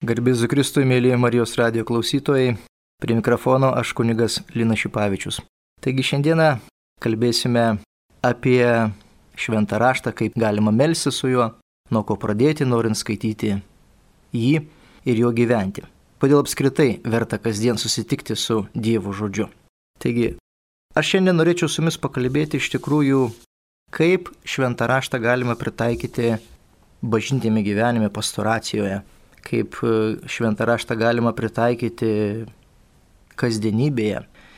Garbės Kristui, mėlyje Marijos radijo klausytojai, prie mikrofono aš kunigas Linas Šipavičius. Taigi šiandieną kalbėsime apie šventą raštą, kaip galima melstis su juo, nuo ko pradėti, norint skaityti jį ir jo gyventi. Kodėl apskritai verta kasdien susitikti su Dievo žodžiu. Taigi, aš šiandien norėčiau su jumis pakalbėti iš tikrųjų, kaip šventą raštą galima pritaikyti bažnytiniame gyvenime, pastoracijoje, kaip šventą raštą galima pritaikyti kasdienybėje.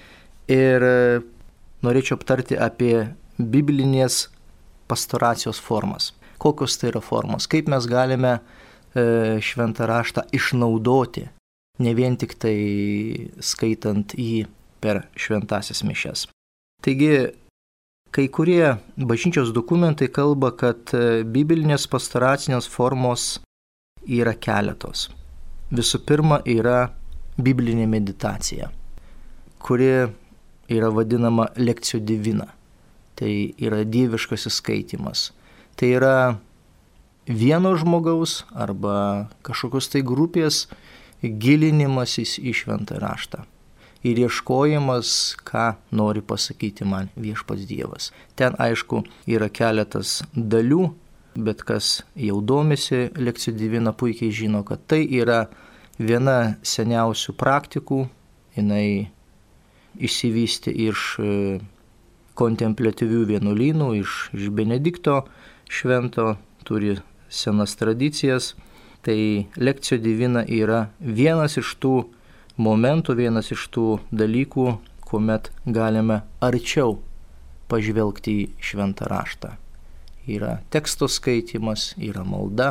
Ir norėčiau aptarti apie biblinės pastoracijos formas. Kokios tai yra formos, kaip mes galime šventą raštą išnaudoti, ne vien tik tai skaitant jį per šventąsias mišias. Taigi, kai kurie bažnyčios dokumentai kalba, kad biblinės pastoracinės formos yra keletos. Visų pirma yra biblinė meditacija, kuri yra vadinama lekcio divina. Tai yra dieviškasis skaitymas. Tai yra vieno žmogaus arba kažkokios tai grupės gilinimasis į šventą raštą. Ir ieškojimas, ką nori pasakyti man viešpats Dievas. Ten, aišku, yra keletas dalių, bet kas jau domisi lekcio divina puikiai žino, kad tai yra viena seniausių praktikų. Jinai išsivystė iš kontempliatyvių vienuolynų, iš Benedikto švento, turi senas tradicijas. Tai lekcio divina yra vienas iš tų momentų, vienas iš tų dalykų, kuomet galime arčiau pažvelgti į šventą raštą. Yra teksto skaitimas, yra malda,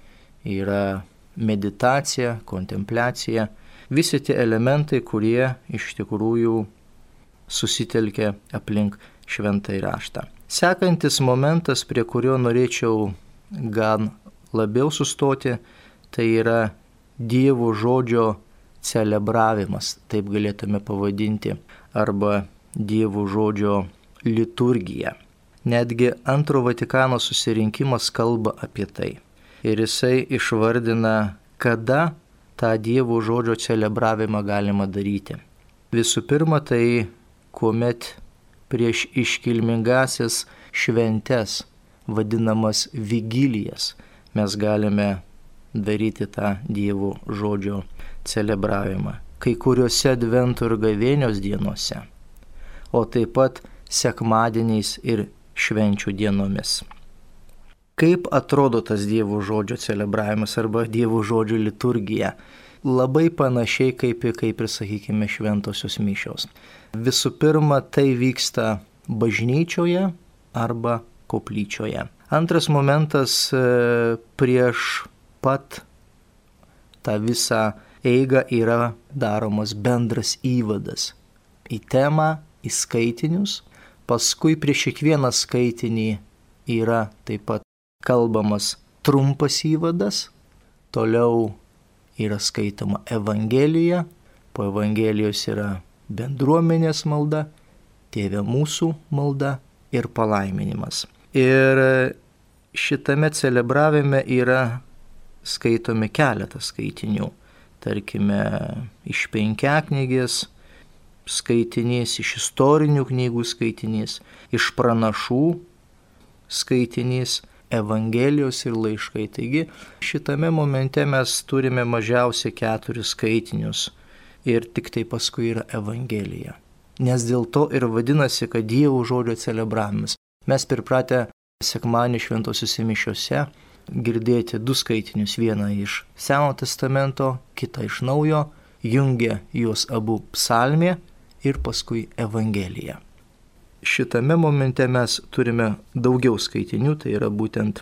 yra meditacija, kontempliacija. Visi tie elementai, kurie iš tikrųjų susitelkia aplink šventąjį raštą. Sekantis momentas, prie kurio norėčiau gan labiau sustoti, tai yra Dievo žodžio celebravimas, taip galėtume pavadinti, arba Dievo žodžio liturgija. Netgi Antro Vatikano susirinkimas kalba apie tai. Ir jisai išvardina, kada tą Dievo žodžio celebravimą galima daryti. Visų pirma, tai kuomet prieš iškilmingasias šventes, vadinamas vigilijas, mes galime daryti tą Dievo žodžio celebravimą. Kai kuriuose Advento ir Gavėnios dienose, o taip pat sekmadieniais ir švenčių dienomis. Kaip atrodo tas Dievo žodžio celebravimas arba Dievo žodžio liturgija? Labai panašiai kaip ir sakykime, šventosios mišios. Visų pirma, tai vyksta bažnyčioje arba koplyčioje. Antras momentas, prieš pat tą visą eigą yra daromas bendras įvadas į temą, į skaitinius. Paskui prieš kiekvieną skaitinį yra taip pat kalbamas trumpas įvadas, toliau yra skaitoma Evangelija, po Evangelijos yra bendruomenės malda, Tėve mūsų malda ir palaiminimas. Ir šitame celebravime yra skaitomi keletas skaitinių, tarkime iš Penkiaknygės skaitinys, iš istorinių knygų skaitinys, iš pranašų skaitinys, Evangelijos ir laiškai. Taigi šitame momente mes turime mažiausiai 4 skaitinius ir tik tai paskui yra Evangelija. Nes dėl to ir vadinasi, kad Dievo žodžio celebravimas. Mes pripratę sekmadienį šventosiuose mišiuose girdėti 2 skaitinius, vieną iš Seno testamento, kitą iš Naujo, jungia juos abu psalmė ir paskui Evangelija. Šitame momente mes turime daugiau skaitinių, tai yra būtent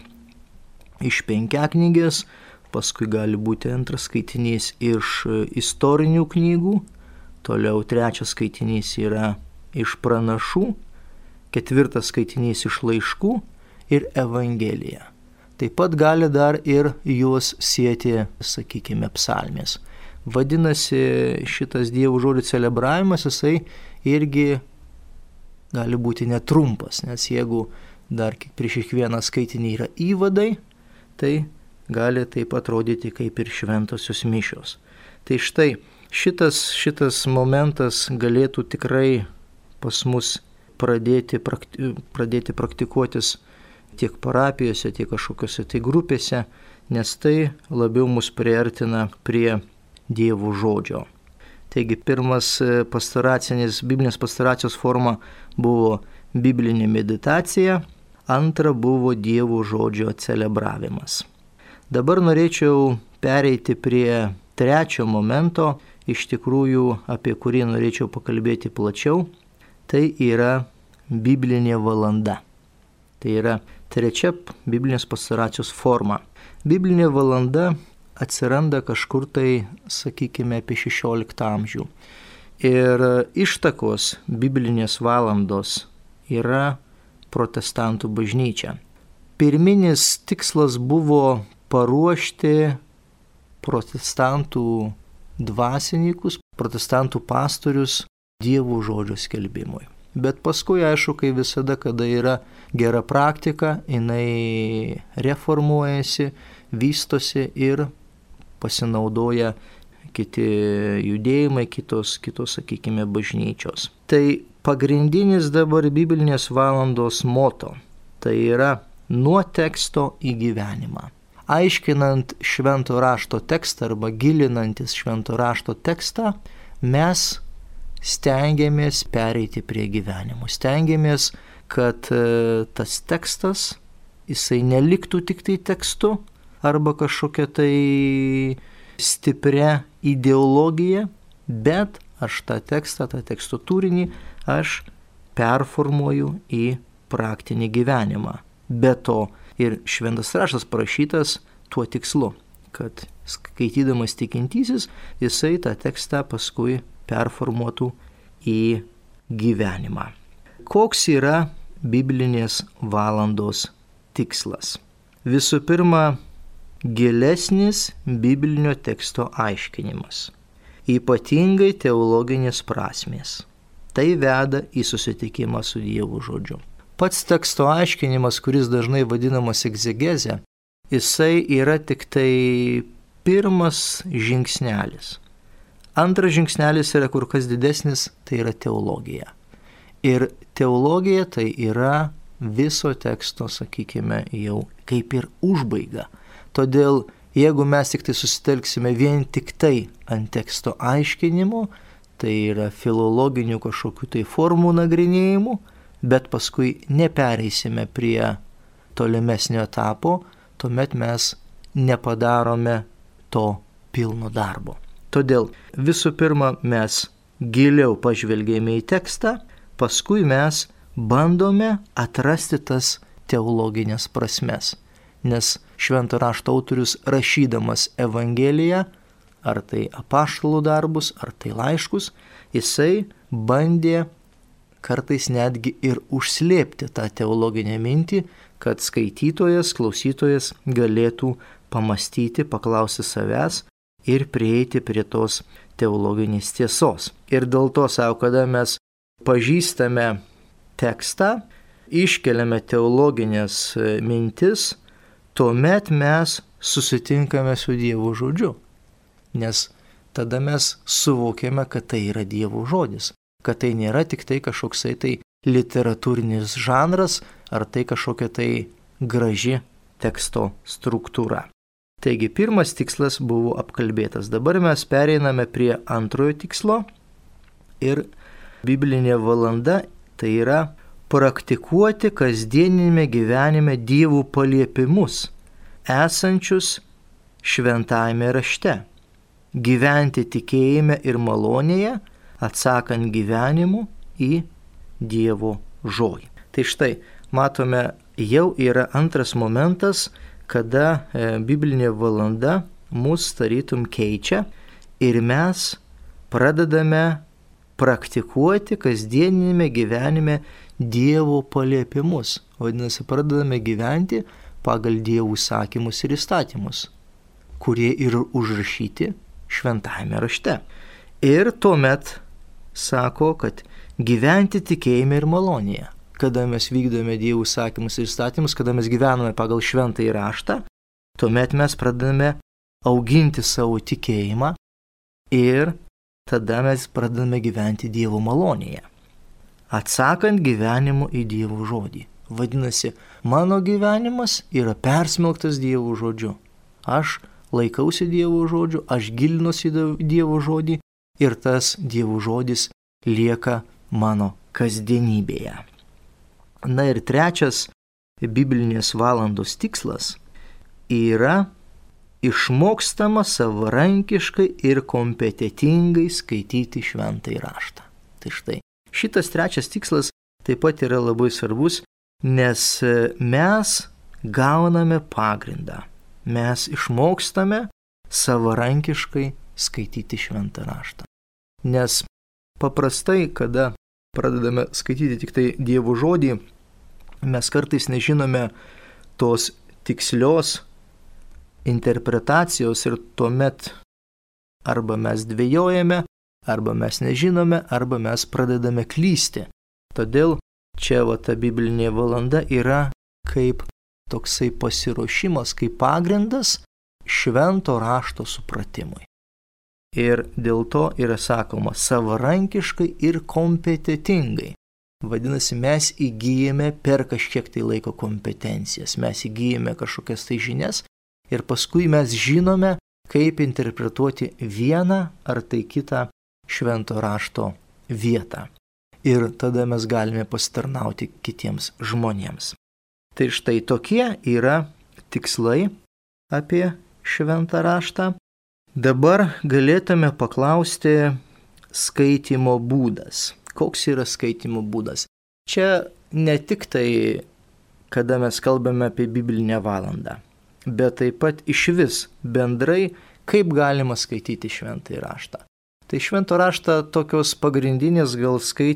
iš Penkiaknygės, paskui gali būti antras skaitinys iš istorinių knygų, toliau trečias skaitinys yra iš pranašų, ketvirtas skaitinys iš laiškų ir Evangelija. Taip pat gali dar ir juos sieti, sakykime, psalmės. Vadinasi, šitas Dievo žodžio celebravimas, jisai irgi gali būti netrumpas, nes jeigu dar prieš kiekvieną skaitinį yra įvadai, tai gali taip atrodyti kaip ir šventosios mišios. Tai štai šitas momentas galėtų tikrai pas mus pradėti praktikuotis tiek parapijose, tiek kažkokiose tai grupėse, nes tai labiau mus priartina prie Dievo žodžio. Taigi pirmas biblinės pastoracijos forma buvo biblinė meditacija, antra buvo Dievo žodžio celebravimas. Dabar norėčiau pereiti prie trečio momento, iš tikrųjų apie kurį norėčiau pakalbėti plačiau, tai yra biblinė valanda. Tai yra trečia biblinės pastoracijos forma. Biblinė valanda atsiranda kažkur tai, sakykime, apie 16 amžių. Ir ištakos biblinės valandos yra protestantų bažnyčia. Pirminis tikslas buvo paruošti protestantų dvasininkus, protestantų pastorius Dievo žodžio skelbimui. Bet paskui, aišku, kai visada, kada yra gera praktika, jinai reformuojasi, vystosi ir pasinaudoja kiti judėjimai, kitos, sakykime, bažnyčios. Tai pagrindinis dabar biblinės valandos moto, tai yra nuo teksto į gyvenimą. Aiškinant švento rašto tekstą arba gilinantis švento rašto tekstą, mes stengiamės pereiti prie gyvenimo. Stengiamės, kad tas tekstas, jisai neliktų tik tai tekstu arba kažkokia tai stipria ideologija, bet aš tą tekstą, tą teksto turinį, aš performuoju į praktinį gyvenimą. Be to ir šventas raštas parašytas tuo tikslu, kad skaitydamas tikintysis, jisai tą tekstą paskui performuotų į gyvenimą. Koks yra biblinės valandos tikslas? Visų pirma, gilesnis biblinio teksto aiškinimas, ypatingai teologinės prasmės. Tai veda į susitikimą su Dievo žodžiu. Pats teksto aiškinimas, kuris dažnai vadinamas egzegezė, jisai yra tik tai pirmas žingsnelis. Antras žingsnelis yra kur kas didesnis, tai yra teologija. Ir teologija tai yra viso teksto, sakykime, jau kaip ir užbaiga. Todėl, jeigu mes tik tai susitelksime vien tik tai ant teksto aiškinimo, tai yra filologinių kažkokių tai formų nagrinėjimų, bet paskui nepereisime prie tolimesnio etapo, tuomet mes nepadarome to pilno darbo. Todėl visų pirma mes giliau pažvelgėme į tekstą, paskui mes bandome atrasti tas teologinės prasmes. Nes švento rašto autorius rašydamas Evangeliją, ar tai apaštalų darbus, ar tai laiškus, jisai bandė kartais netgi ir užslėpti tą teologinę mintį, kad skaitytojas, klausytojas galėtų pamastyti, paklausti savęs ir prieiti prie tos teologinės tiesos. Ir dėl to savo, kada mes pažįstame tekstą, iškeliame teologinės mintis, tuomet mes susitinkame su Dievo žodžiu. Nes tada mes suvokiame, kad tai yra Dievo žodis, kad tai nėra tik tai kažkoksai tai literatūrinis žanras, ar tai kažkokia tai graži teksto struktūra. Taigi pirmas tikslas buvo apkalbėtas. Dabar mes pereiname prie antrojo tikslo ir biblinė valanda tai yra praktikuoti kasdieninėme gyvenime Dievo paliepimus, esančius šventajame rašte, gyventi tikėjime ir malonėje, atsakant gyvenimu į Dievo žodį. Tai štai, matome, jau yra antras momentas, kada biblinė valanda mus tarytum keičia ir mes pradedame praktikuoti kasdieninėme gyvenime Dievo paliepimus. Vadinasi, pradedame gyventi pagal Dievo įsakymus ir įstatymus, kurie yra užrašyti šventajame rašte. Ir tuomet sako, kad gyventi tikėjime ir malonėje. Kada mes vykdome Dievo įsakymus ir įstatymus, kada mes gyvename pagal šventąjį raštą, tuomet mes pradedame auginti savo tikėjimą ir tada mes pradedame gyventi Dievo malonėje, atsakant gyvenimu į Dievo žodį. Vadinasi, mano gyvenimas yra persmelktas Dievo žodžiu. Aš laikausi Dievo žodžiu, aš gilinuosi į Dievo žodį ir tas Dievo žodis lieka mano kasdienybėje. Na ir trečias biblinės valandos tikslas yra išmokstama savarankiškai ir kompetentingai skaityti šventąjį raštą. Tai štai, šitas trečias tikslas taip pat yra labai svarbus, nes mes gauname pagrindą. Mes išmokstame savarankiškai skaityti šventą raštą. Nes paprastai, kada pradedame skaityti tik tai Dievo žodį, mes kartais nežinome tos tikslios interpretacijos ir tuomet arba mes dvejojame, arba mes nežinome, arba mes pradedame klysti. Todėl čia ta biblinė valanda yra kaip toksai pasiruošimas, kaip pagrindas švento rašto supratimui. Ir dėl to yra sakoma savarankiškai ir kompetentingai. Vadinasi, mes įgyjame per kažkiek tai laiko kompetencijas, mes įgyjame kažkokias tai žinias ir paskui mes žinome, kaip interpretuoti vieną ar tai kitą švento rašto vietą. Ir tada mes galime pasitarnauti kitiems žmonėms. Tai štai tokie yra tikslai apie šventą raštą. Dabar galėtume paklausti skaitimo būdas. Koks yra skaitimo būdas? Čia ne tik tai, kada mes kalbame apie biblinę valandą, bet taip pat išvis bendrai, kaip galima skaityti šventąjį raštą. Tai švento raštą tokios pagrindinės gal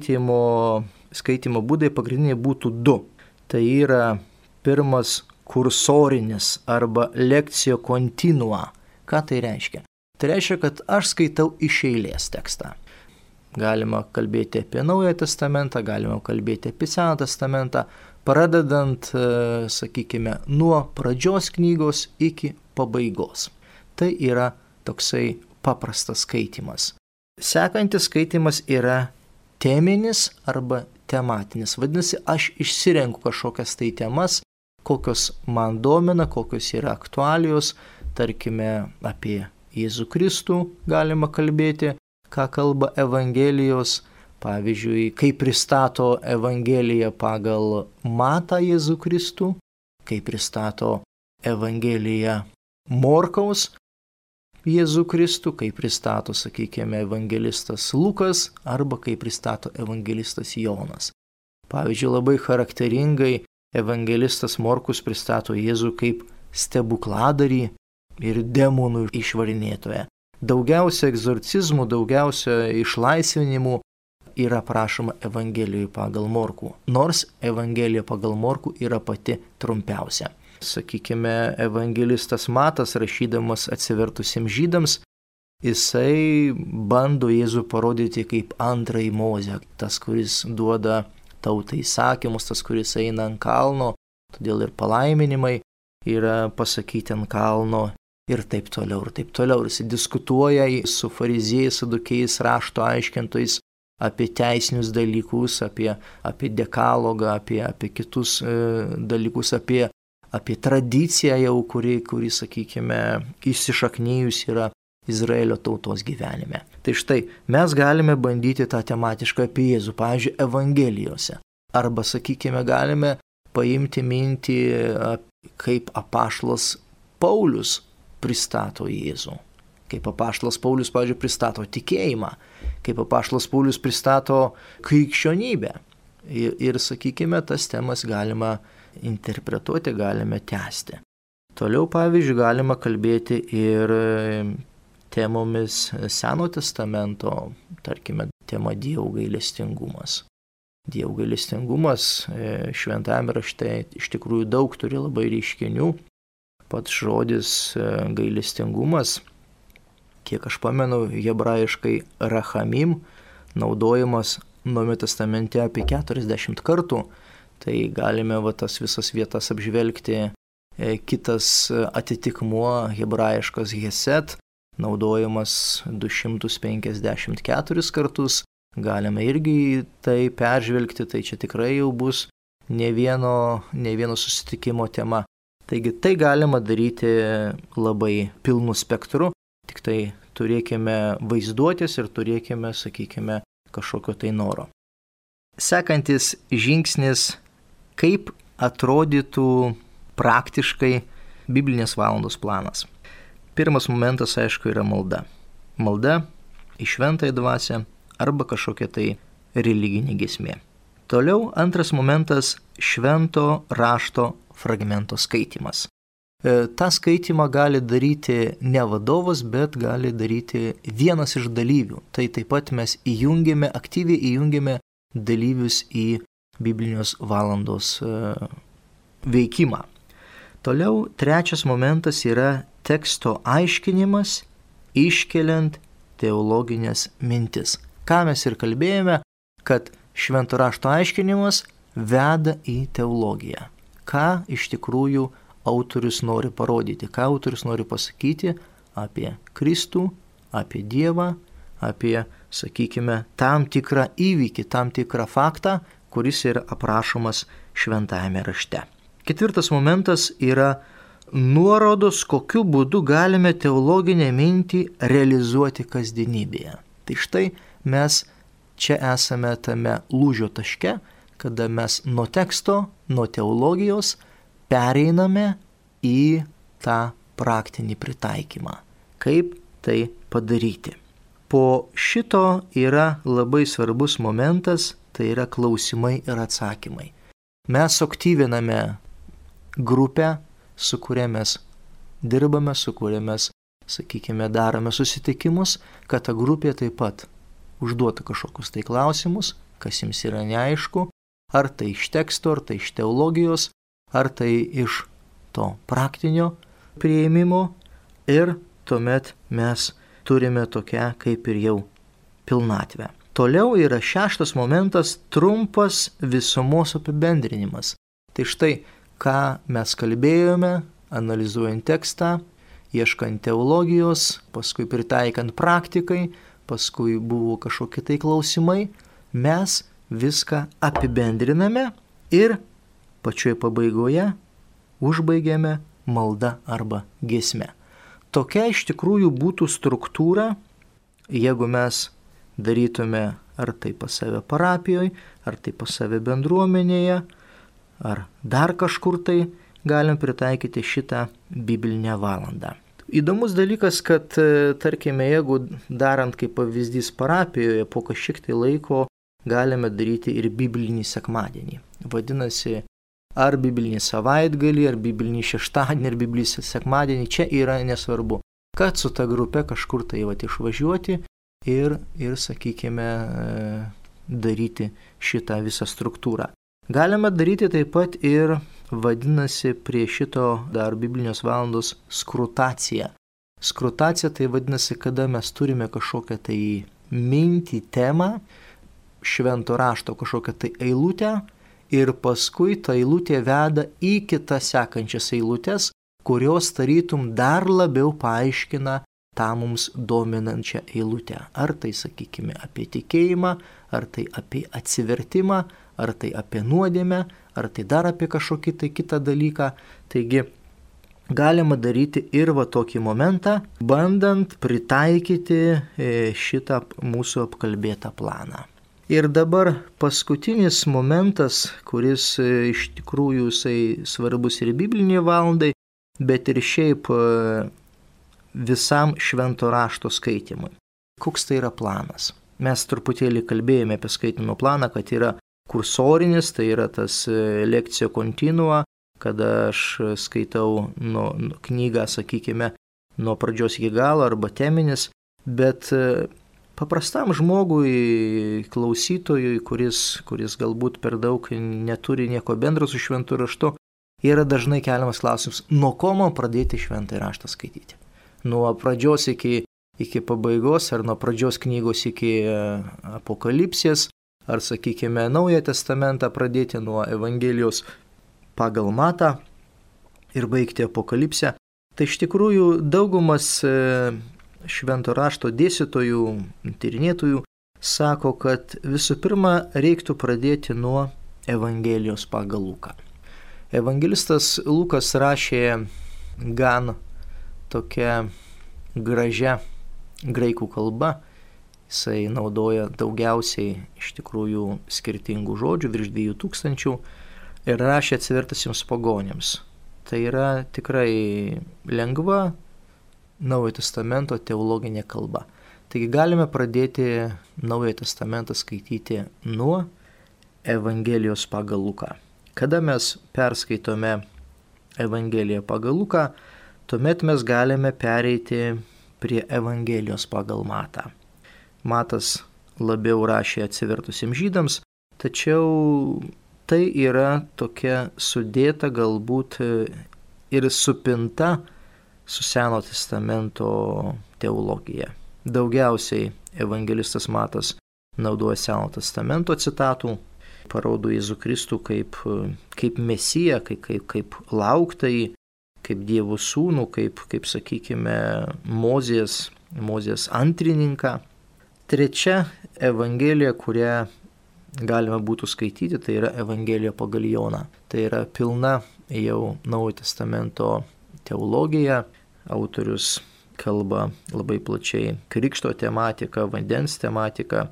skaitimo būdai pagrindiniai būtų du. Tai yra pirmas kursorinis arba lekcijo continua. Ką tai reiškia? Tai reiškia, kad aš skaitau iš eilės tekstą. Galima kalbėti apie Naująjį testamentą, galima kalbėti apie Seną testamentą, pradedant, sakykime, nuo pradžios knygos iki pabaigos. Tai yra toksai paprastas skaitimas. Sekantis skaitimas yra teminis arba tematinis. Vadinasi, aš išsirenku kažkokias tai temas, kokios man domina, kokios yra aktualijos, tarkime apie Jėzų Kristų galima kalbėti, ką kalba Evangelijos, pavyzdžiui, kaip pristato Evangelija pagal Matą Jėzų Kristų, kaip pristato Evangelija Morkaus Jėzų Kristų, kaip pristato, sakykime, evangelistas Lukas arba kaip pristato evangelistas Jonas. Pavyzdžiui, labai charakteringai evangelistas Morkus pristato Jėzų kaip stebukladarį ir demonų išvarinėtoją. Daugiausia egzorcizmų, daugiausia išlaisvinimų yra prašoma Evangelijoje pagal Morkų, nors Evangelija pagal Morkų yra pati trumpiausia. Sakykime, evangelistas Matas, rašydamas atsivertusiems žydams, jisai bando Jėzų parodyti kaip antrąjį Mozę, tas, kuris duoda tautai įsakymus, tas, kuris eina ant kalno, todėl ir palaiminimai yra pasakyti ant kalno ir taip toliau, ir taip toliau. Ir jis diskutuoja su fariziejais, sadukiejais, rašto aiškintojais apie teisinius dalykus, apie dekalogą, apie kitus dalykus, apie tradiciją jau, kuri, sakykime, įsišaknijus yra Izraelio tautos gyvenime. Tai štai, mes galime bandyti tą tematišką apie Jėzų, pavyzdžiui, Evangelijose. Arba, sakykime, galime paimti mintį, kaip apaštalas Paulius pristato Jėzų. Kaip apaštalas Paulius, pavyzdžiui, pristato tikėjimą. Kaip apaštalas Paulius pristato krikščionybę. Ir, sakykime, tas temas galima interpretuoti, galime tęsti. Toliau, pavyzdžiui, galima kalbėti ir temomis Seno testamento, tarkime, tema Dievo gailestingumas. Dievo gailestingumas šventajame rašte iš tikrųjų daug turi labai reiškinių. Pats žodis gailestingumas, kiek aš pamenu, hebrajiškai rachamim, naudojamas Naujame testamente apie 40 kartų. Tai galime tas visas vietas apžvelgti kitas atitikmuo hebrajiškas Hesed, naudojamas 254 kartus. Galime irgi tai peržvelgti, tai čia tikrai jau bus ne vieno susitikimo tema. Taigi tai galima daryti labai pilnu spektru, tik tai turėkime vaizduotės ir turėkime, sakykime, kažkokio tai noro. Sekantis žingsnis, kaip atrodytų praktiškai biblinės valandos planas. Pirmas momentas, aišku, yra malda. Malda į šventąją dvasią arba kažkokia tai religinė giesmė. Toliau antras momentas - švento rašto fragmento skaitimas. Ta skaitymą gali daryti ne vadovas, bet gali daryti vienas iš dalyvių. Tai taip pat mes aktyviai įjungiame dalyvius į biblinės valandos veikimą. Toliau trečias momentas yra teksto aiškinimas, iškeliant teologinės mintis. Ką mes ir kalbėjome, kad švento rašto aiškinimas veda į teologiją. Ką iš tikrųjų autorius nori parodyti, ką autorius nori pasakyti apie Kristų, apie Dievą, apie, sakykime, tam tikrą įvykį, tam tikrą faktą, kuris yra aprašomas šventajame rašte. Ketvirtas momentas yra nuorodos, kokiu būdu galime teologinę mintį realizuoti kasdienybėje. Tai štai mes čia esame tame lūžio taške, kada mes nuo teksto, nuo teologijos pereiname į tą praktinį pritaikymą. Kaip tai padaryti? Po šito yra labai svarbus momentas, tai yra klausimai ir atsakymai. Mes aktyviname grupę, su kuria mes dirbame, su kuria mes, sakykime, darome susitikimus, kad ta grupė taip pat užduotų kažkokius tai klausimus, kas jums yra neaišku, ar tai iš teksto, ar tai iš teologijos, ar tai iš to praktinio priėmimo, ir tuomet mes turime tokią kaip ir jau pilnatvę. Toliau yra šeštas momentas - trumpas visumos apibendrinimas. Tai štai, ką mes kalbėjome, analizuojant tekstą, ieškant teologijos, paskui pritaikant praktikai, paskui buvo kažkokie tai klausimai, mes viską apibendriname ir pačioje pabaigoje užbaigiame malda arba giesme. Tokia iš tikrųjų būtų struktūra, jeigu mes darytume ar tai pas save parapijoje, ar tai pas save bendruomenėje, ar dar kažkur tai galim pritaikyti šitą biblinę valandą. Įdomus dalykas, kad, tarkime, jeigu darant kaip pavyzdys parapijoje, po kažkiek tai laiko galime daryti ir biblinį sekmadienį. Vadinasi, ar biblinį savaitgalį, ar biblinį šeštadienį, ar biblinį sekmadienį, čia yra nesvarbu. Kad su ta grupe kažkur tai išvažiuoti ir, sakykime, daryti šitą visą struktūrą. Galime daryti taip pat ir, vadinasi, prie šito dar biblinės valandos skrutacija. Skrutacija tai vadinasi, kada mes turime kažkokią tai mintį, temą, švento rašto kažkokią tai eilutę ir paskui ta eilutė veda į kitas sekančias eilutės, kurios tarytum dar labiau paaiškina tą mums dominančią eilutę. Ar tai, sakykime, apie tikėjimą, ar tai apie atsivertimą, ar tai apie nuodėmę, ar tai dar apie kažkokį tai kitą dalyką. Taigi galima daryti ir va tokį momentą, bandant pritaikyti šitą mūsų apkalbėtą planą. Ir dabar paskutinis momentas, kuris iš tikrųjų jisai svarbus ir biblinė valandai, bet ir šiaip visam švento rašto skaitimui. Koks tai yra planas? Mes truputėlį kalbėjome apie skaitymo planą, kad yra kursorinis, tai yra tas lekcija continua, kada aš skaitau knygą, sakykime, nuo pradžios iki galo arba teminis, bet paprastam žmogui, klausytojui, kuris galbūt per daug neturi nieko bendro su šventu raštu, yra dažnai keliamas klausimas, nuo ko man pradėti šventąjį raštą skaityti. Nuo pradžios iki pabaigos, ar nuo pradžios knygos iki apokalipsės, ar, sakykime, Naują testamentą pradėti nuo Evangelijos pagal Matą. ir baigti Apokalipsę. Tai iš tikrųjų daugumas švento rašto dėstytojų, tyrinėtojų sako, kad visų pirma reiktų pradėti nuo Evangelijos pagal Luką. Evangelistas Lukas rašė gan tokia gražia graikų kalba. Jisai naudoja daugiausiai iš tikrųjų skirtingų žodžių, virš 2000, ir rašė atsivertusiems pagonims. Tai yra tikrai lengva Naujojo testamento teologinė kalba. Taigi galime pradėti Naujojo testamentą skaityti nuo Evangelijos pagal Luką. Kada mes perskaitome Evangeliją pagal Luką, tuomet mes galime pereiti prie Evangelijos pagal Matą. Matas labiau rašė atsivertusiems žydams, tačiau tai yra tokia sudėta galbūt ir supinta su Seno testamento teologija. Daugiausiai evangelistas Matas naudoja Seno testamento citatų, parodo Jėzų Kristų kaip Mesiją, kaip lauktąjį, kaip Dievo sūnų, kaip sakykime, Mozės antrininką. Trečia evangelija, kurią galima būtų skaityti, tai yra Evangelija pagal Joną. Tai yra pilna jau Naujojo testamento teologija. Autorius kalba labai plačiai krikšto tematiką, vandens tematiką,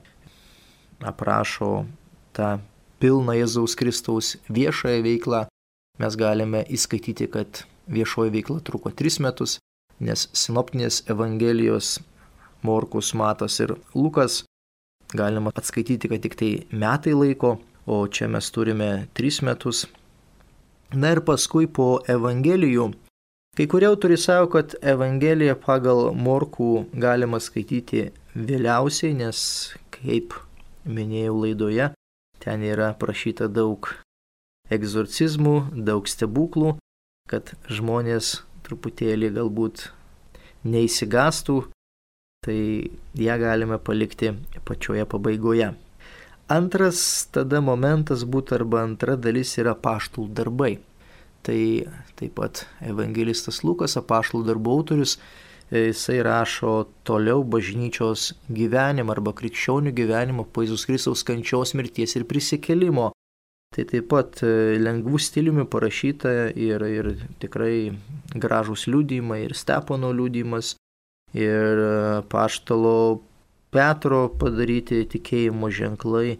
aprašo tą pilną Jėzaus Kristaus viešąją veiklą. Mes galime įskaityti, kad viešoji veikla truko 3 metus, nes sinoptinės evangelijos Morkus, Matas ir Lukas galima atskaityti, kad tik tai metai laiko, o čia mes turime 3 metus. Na ir paskui po evangelijų, kai kurie autoriai sako, kad Evangeliją pagal Morkų galima skaityti vėliausiai, nes, kaip minėjau laidoje, ten yra prašyta daug egzorcizmų, daug stebuklų, kad žmonės truputėlį galbūt neįsigastų, tai ją galime palikti pačioje pabaigoje. Antras tada momentas būtų arba antra dalis yra apaštalų darbai. Tai taip pat evangelistas Lukas, apaštalų darbų autorius, jisai rašo toliau bažnyčios gyvenimą arba krikščionių gyvenimą po Jėzaus Kristaus kančios, mirties ir prisikėlimo. Tai taip pat lengvų stiliumi parašyta ir tikrai gražūs liudijimai, ir Stepono liudijimas, ir apaštalo Petro padaryti tikėjimo ženklai,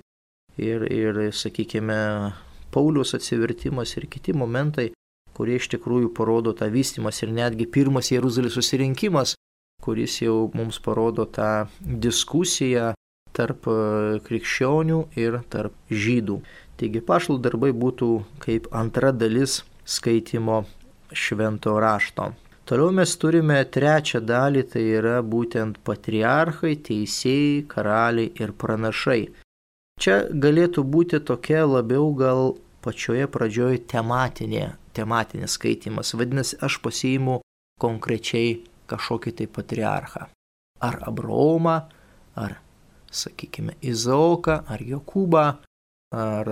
ir sakykime, Pauliaus atsivertimas ir kiti momentai, kurie iš tikrųjų parodo tą vystymas, ir netgi pirmas Jeruzalės susirinkimas, kuris jau mums parodo tą diskusiją tarp krikščionių ir tarp žydų. Taigi apaštalų darbai būtų kaip antra dalis skaitimo švento rašto. Toliau mes turime trečią dalį, tai yra būtent patriarchai, teisėjai, karaliai ir pranašai. Čia galėtų būti tokia labiau gal pačioje pradžioje tematinis skaitimas. Vadinasi, aš pasiimu konkrečiai kažkokį tai patriarchą. Ar Abraomą, ar, sakykime, Izaoką, ar Jokūbą, ar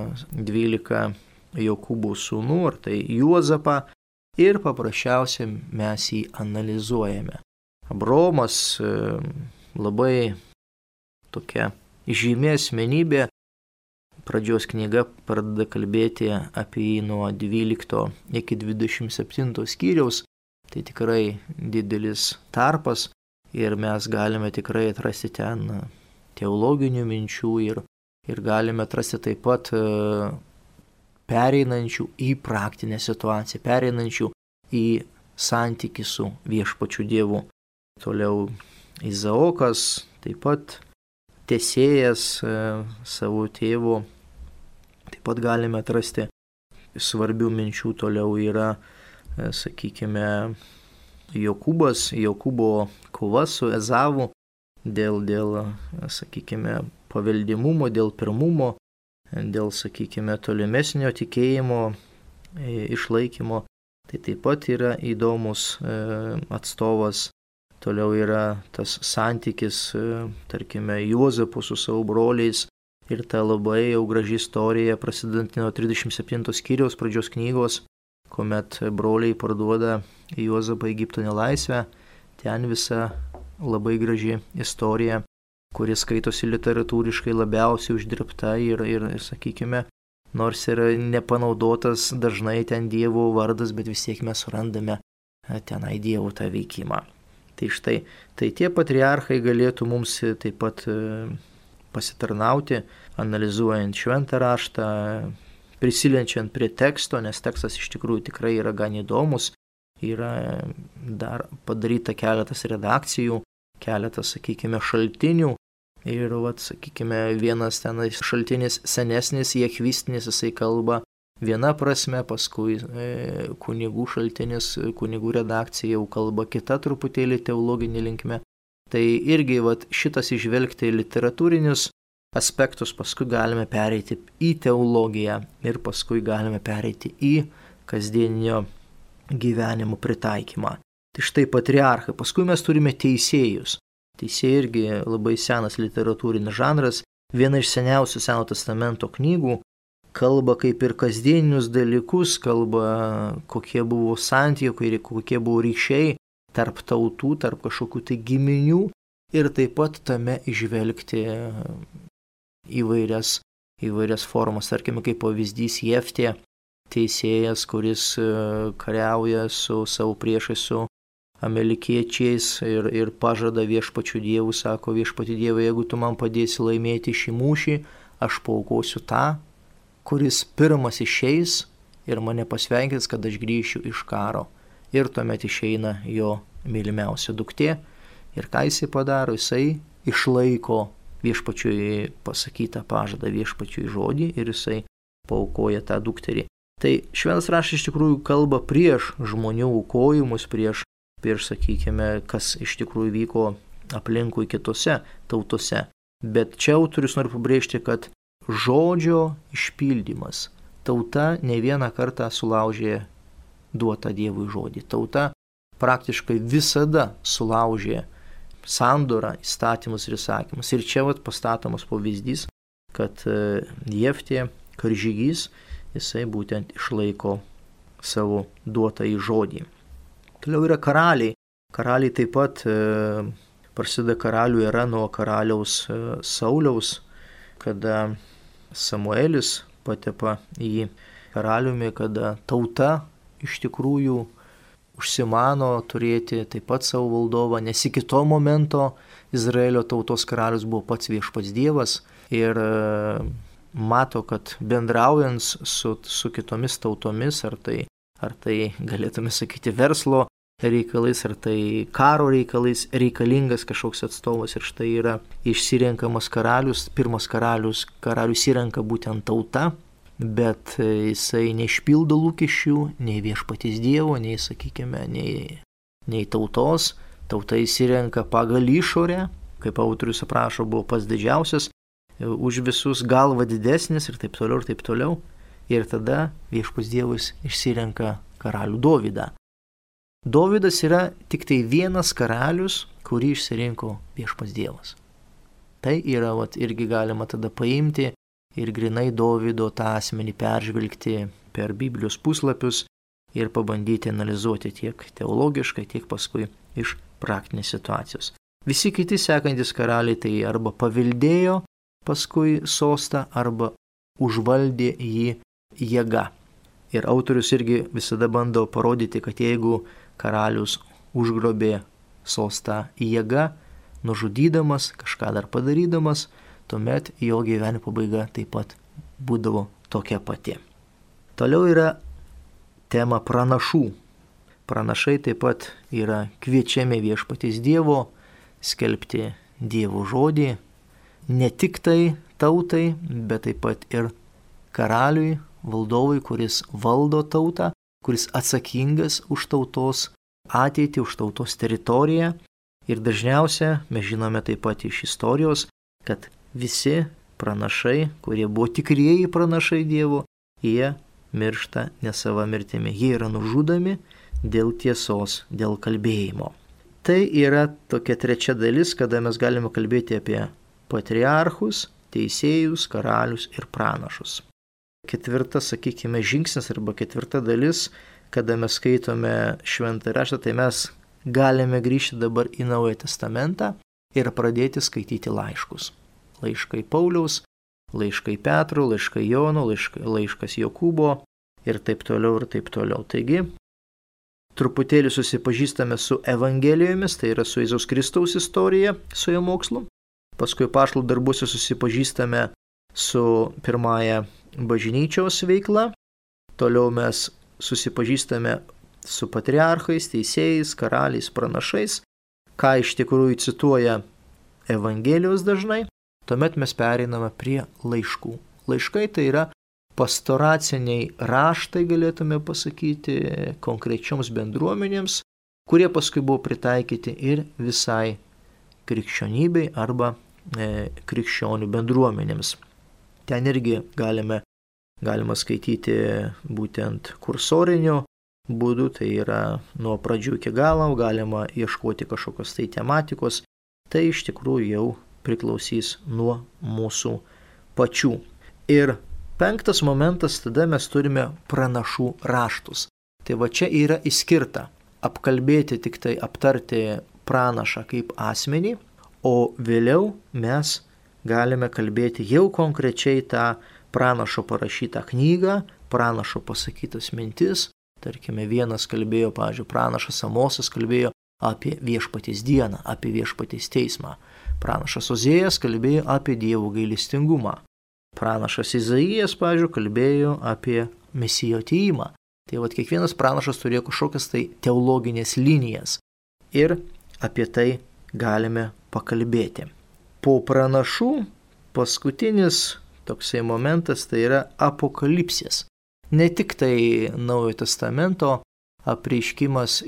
12 Jokūbo sūnų, ar tai Juozapą. Ir paprasčiausiai mes jį analizuojame. Abraomas labai tokia žymi asmenybė. Pradžios knyga pradeda kalbėti apie jį nuo 12 iki 27 skyriaus. Tai tikrai didelis tarpas ir mes galime tikrai atrasti ten teologinių minčių ir galime atrasti taip pat pereinančių į praktinę situaciją, pereinančių į santykį su viešpačiu Dievu. Toliau Izaokas, taip pat tesėjas savo tėvo. Taip pat galime atrasti svarbių minčių. Toliau yra, sakykime, Jokūbo kova su Ezavu dėl sakykime, paveldimumo, dėl pirmumo, dėl, sakykime, tolimesnio tikėjimo išlaikymo. Tai taip pat yra įdomus atstovas. Toliau yra tas santykis, tarkime, Juozapo su savo broliais ir ta labai jau graži istorija, prasidedanti nuo 37 skyriaus pradžios knygos, kuomet broliai parduoda Juozapą Egipto nelaisvę. Ten visa labai graži istorija, kuris skaitosi literatūriškai labiausiai uždirbta ir sakykime, nors yra nepanaudotas dažnai ten Dievo vardas, bet vis tiek mes surandame tenai Dievo tą veikimą. Tai štai, tai tie patriarchai galėtų mums taip pat pasitarnauti, analizuojant šventą raštą, prisilenčiant prie teksto, nes tekstas iš tikrųjų tikrai yra gan įdomus. Yra dar padaryta keletas redakcijų, keletas, sakykime, šaltinių. Ir, sakykime, vienas tenais šaltinis senesnis, jechvistinis, jisai kalba viena prasme, paskui kunigų šaltinis, kunigų redakcija jau kalba kita truputėlį teologinė linkme. Tai irgi šitas išvelgti literatūrinius aspektus, paskui galime pereiti į teologiją ir paskui galime pereiti į kasdieninio gyvenimo pritaikymą. Tai štai patriarchai, paskui mes turime teisėjus. Teisėjai irgi labai senas literatūrinis žanras, viena iš seniausių Senojo testamento knygų, kalba kaip ir kasdieninius dalykus, kalba kokie buvo santykiai, kokie buvo ryšiai tarp tautų, tarp kažkokių tai giminių ir taip pat tame išvelgti įvairias formas, tarkime, kaip pavyzdys Jeftė, teisėjas, kuris kariauja su savo priešais, su amelikiečiais ir pažada viešpačiu Dievu, sako viešpati Dievui, jeigu tu man padėsi laimėti šį mūšį, aš paaukosiu tą, kuris pirmas išeis ir mane pasveikins, kad aš grįšiu iš karo. Ir tuomet išeina jo mylimiausia duktė. Ir ką jisai padaro? Jisai išlaiko viešpačiui pasakytą pažadą, viešpačiui žodį ir jisai paaukoja tą dukterį. Tai šventas raštas iš tikrųjų kalba prieš žmonių aukojimus, prieš, sakykime, kas iš tikrųjų vyko aplinkui kitose tautose. Bet čia autorius nori pabrėžti, kad žodžio išpildymas. Tauta ne vieną kartą sulaužė duotą Dievui žodį. Tauta praktiškai visada sulaužė sandorą, įstatymus ir įsakymus. Ir čia pastatomas pavyzdys, kad Jeftė, karžygys, jisai būtent išlaiko savo duotą į žodį. Toliau yra karaliai. Karaliai taip pat prasideda karalių era nuo karaliaus Sauliaus, kada Samuelis patepa jį karaliumi, kada tauta iš tikrųjų užsimano turėti taip pat savo valdovą, nes iki to momento Izraelio tautos karalius buvo pats viešpats Dievas ir mato, kad bendraujant su kitomis tautomis, ar tai galėtume sakyti verslo reikalais, ar tai karo reikalais, reikalingas kažkoks atstovas ir štai yra išsirenkamas karalius, pirmas karalius įrenka būtent tauta, bet jisai neišpildo lūkesčių, nei viešpaties Dievo, nei, sakykime, nei tautos. Tauta įsirenka pagal išorę, kaip autorius aprašo, buvo pats didžiausias, už visus galva didesnis ir taip toliau, ir taip toliau. Ir tada viešpats Dievas išsirenka karalių Dovydą. Dovydas yra tik tai vienas karalius, kurį išsirinko viešpats Dievas. Tai yra, irgi galima tada paimti ir grinai Dovydo tą asmenį peržvelgti per Biblijos puslapius ir pabandyti analizuoti tiek teologiškai, tiek paskui iš praktinės situacijos. Visi kiti sekantis karaliai tai arba paveldėjo paskui sostą, arba užvaldė jį jėga. Ir autorius irgi visada bando parodyti, kad jeigu karalius užgrobė sostą jėga, nužudydamas, kažką dar padarydamas, tuomet jo gyvenimo pabaiga taip pat būdavo tokia pati. Toliau yra tema pranašų. Pranašai taip pat yra kviečiami viešpaties Dievo skelbti Dievo žodį, ne tik tai tautai, bet taip pat ir karaliui, valdovui, kuris valdo tautą, kuris atsakingas už tautos ateitį, už tautos teritoriją. Ir dažniausia, mes žinome taip pat iš istorijos, kad visi pranašai, kurie buvo tikrieji pranašai Dievo, jie miršta ne sava mirtimi. Jie yra nužudomi dėl tiesos, dėl kalbėjimo. Tai yra tokia trečia dalis, kada mes galime kalbėti apie patriarchus, teisėjus, karalius ir pranašus. Ketvirtas, sakykime, žingsnis arba ketvirta dalis, kada mes skaitome Šventąjį raštą, tai mes galime grįžti dabar į Naująjį testamentą ir pradėti skaityti laiškus. Laiškai Pauliaus, laiškai Petro, laiškai Jono, laiškas Jokūbo ir taip toliau ir taip toliau. Taigi, truputėlį susipažįstame su Evangelijomis, tai yra su Jėzaus Kristaus istorija, su jo mokslu. Paskui apaštalų darbuose susipažįstame su pirmąja bažnyčios veikla. Toliau mes susipažįstame su patriarchais, teisėjais, karaliais, pranašais, ką iš tikrųjų cituoja Evangelijos dažnai. Tuomet mes pereiname prie laiškų. Laiškai tai yra pastoraciniai raštai, galėtume pasakyti, konkrečioms bendruomenėms, kurie paskui buvo pritaikyti ir visai krikščionybei arba krikščionių bendruomenėms. Ten irgi galima skaityti būtent kursoriniu būdu, tai yra nuo pradžių iki galo, galima ieškoti kažkokios tai tematikos, tai iš tikrųjų jau priklausys nuo mūsų pačių. Ir 5 momentas, tada mes turime pranašų raštus. Tai va čia yra įskirta apkalbėti, tik tai aptarti pranašą kaip asmenį, o vėliau mes galime kalbėti jau konkrečiai tą pranašo parašytą knygą, pranašo pasakytas mintis. Tarkime, vienas kalbėjo, pavyzdžiui, pranašas Amosas kalbėjo apie viešpaties dieną, apie viešpaties teismą. Pranašas Ozėjas kalbėjo apie Dievo gailestingumą. Pranašas Izaijas, pavyzdžiui, kalbėjo apie Mesijo atėjimą. Tai vat kiekvienas pranašas turėjo kažkokias tai teologinės linijas. Ir apie tai galime pakalbėti. Po pranašų paskutinis toksai momentas tai yra apokalipsės. Ne tik tai Naujojo testamento apreiškimas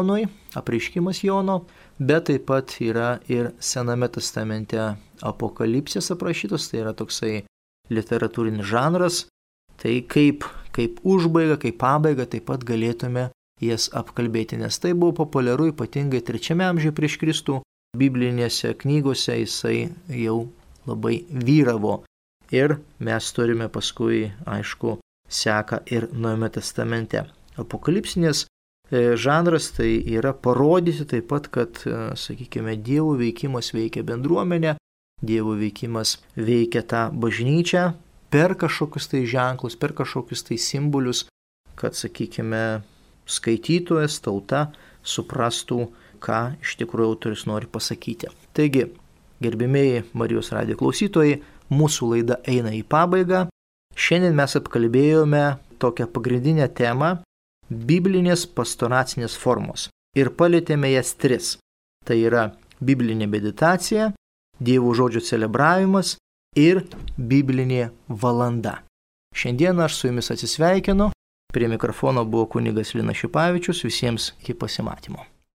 Jono, bet taip pat yra ir Sename testamente apokalipsės aprašytos, tai yra toksai literatūrinis žanras. Tai kaip užbaiga, kaip pabaiga taip pat galėtume jas apkalbėti, nes tai buvo populiaru ypatingai 3 amžiuje prieš Kristų. Biblinėse knygose jisai jau labai vyravo. Ir mes turime paskui, aišku, seką ir Naujame testamente. Apokalipsinės žanras tai yra parodyti taip pat, kad, sakykime, Dievo veikimas veikia bendruomenę, Dievo veikimas veikia tą bažnyčią per kažkokius tai ženklus, per kažkokius tai simbolius, kad, sakykime, skaitytojas, tauta suprastų, ką iš tikrųjų autorius nori pasakyti. Taigi, gerbimieji Marijos radijo klausytojai, mūsų laida eina į pabaigą. Šiandien mes apkalbėjome tokią pagrindinę temą – biblinės pastoracinės formos. Ir palietėme jas 3. Tai yra biblinė meditacija, Dievo žodžio celebravimas ir biblinė valanda. Šiandien aš su jumis atsisveikinu. Prie mikrofono buvo kunigas Linas Šipavičius. Visiems iki pasimatymo.